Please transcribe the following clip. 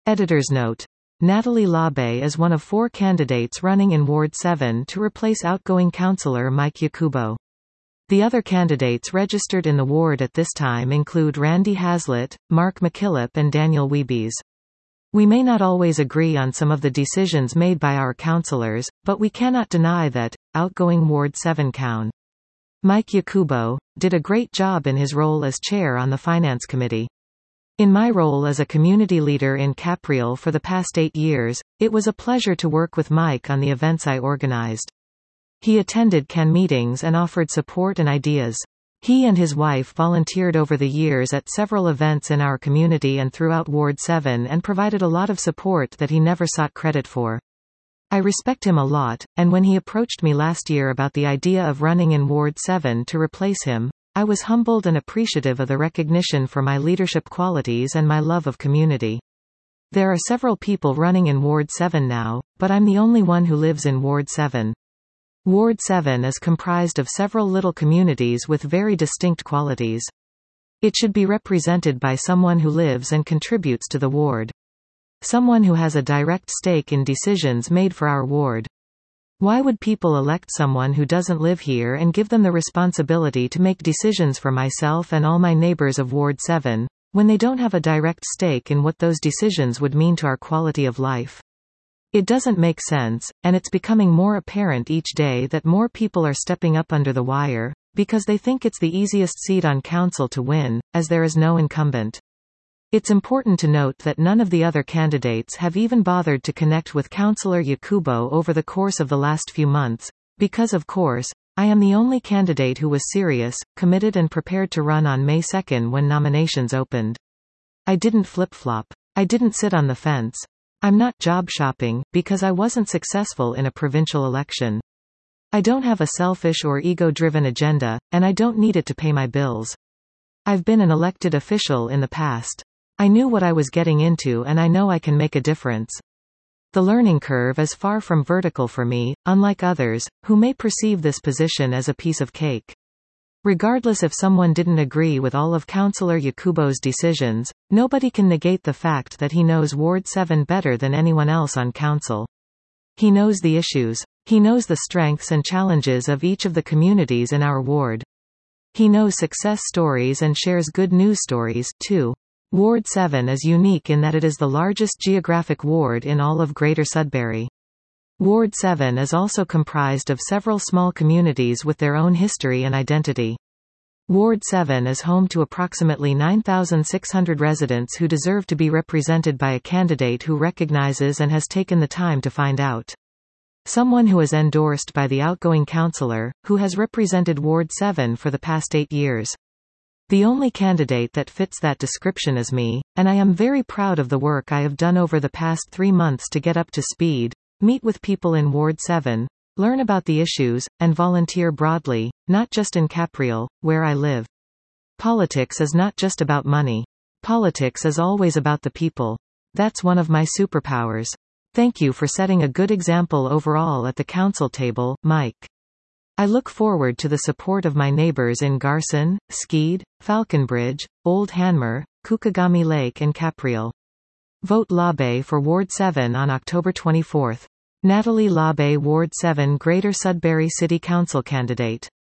Editor's note. Natalie Labe is one of 4 candidates running in Ward 7 to replace outgoing councillor Mike Yakubo. The other candidates registered in the ward at this time include Randy Hazlitt, Mark McKillop and Daniel Wiebes. We may not always agree on some of the decisions made by our councillors, but we cannot deny that, outgoing Ward 7 Coun. Mike Yakubo did a great job in his role as chair on the Finance Committee. In my role as a community leader in Capriol for the past 8 years, it was a pleasure to work with Mike on the events I organized. He attended CAN meetings and offered support and ideas. He and his wife volunteered over the years at several events in our community and throughout Ward 7 and provided a lot of support that he never sought credit for. I respect him a lot, and when he approached me last year about the idea of running in Ward 7 to replace him, I was humbled and appreciative of the recognition for my leadership qualities and my love of community. There are several people running in Ward 7 now, but I'm the only one who lives in Ward 7. Ward 7 is comprised of several little communities with very distinct qualities. It should be represented by someone who lives and contributes to the ward. Someone who has a direct stake in decisions made for our ward. Why would people elect someone who doesn't live here and give them the responsibility to make decisions for myself and all my neighbors of Ward 7, when they don't have a direct stake in what those decisions would mean to our quality of life? It doesn't make sense, and it's becoming more apparent each day that more people are stepping up under the wire, because they think it's the easiest seat on council to win, as there is no incumbent. It's important to note that none of the other candidates have even bothered to connect with Councillor Yakubo over the course of the last few months, because of course, I am the only candidate who was serious, committed and prepared to run on May 2 when nominations opened. I didn't flip-flop. I didn't sit on the fence. I'm not job shopping, because I wasn't successful in a provincial election. I don't have a selfish or ego-driven agenda, and I don't need it to pay my bills. I've been an elected official in the past. I knew what I was getting into and I know I can make a difference. The learning curve is far from vertical for me, unlike others, who may perceive this position as a piece of cake. Regardless if someone didn't agree with all of Councillor Yakubo's decisions, nobody can negate the fact that he knows Ward 7 better than anyone else on council. He knows the issues. He knows the strengths and challenges of each of the communities in our ward. He knows success stories and shares good news stories, too. Ward 7 is unique in that it is the largest geographic ward in all of Greater Sudbury. Ward 7 is also comprised of several small communities with their own history and identity. Ward 7 is home to approximately 9,600 residents who deserve to be represented by a candidate who recognizes and has taken the time to find out. Someone who is endorsed by the outgoing councillor, who has represented Ward 7 for the past 8 years. The only candidate that fits that description is me, and I am very proud of the work I have done over the past 3 months to get up to speed, meet with people in Ward 7, learn about the issues, and volunteer broadly, not just in Capriol, where I live. Politics is not just about money. Politics is always about the people. That's one of my superpowers. Thank you for setting a good example overall at the council table, Mike. I look forward to the support of my neighbors in Garson, Skeed, Falconbridge, Old Hanmer, Kukagami Lake and Capriol. Vote Labe for Ward 7 on October 24. Natalie Labe, Ward 7 Greater Sudbury City Council candidate.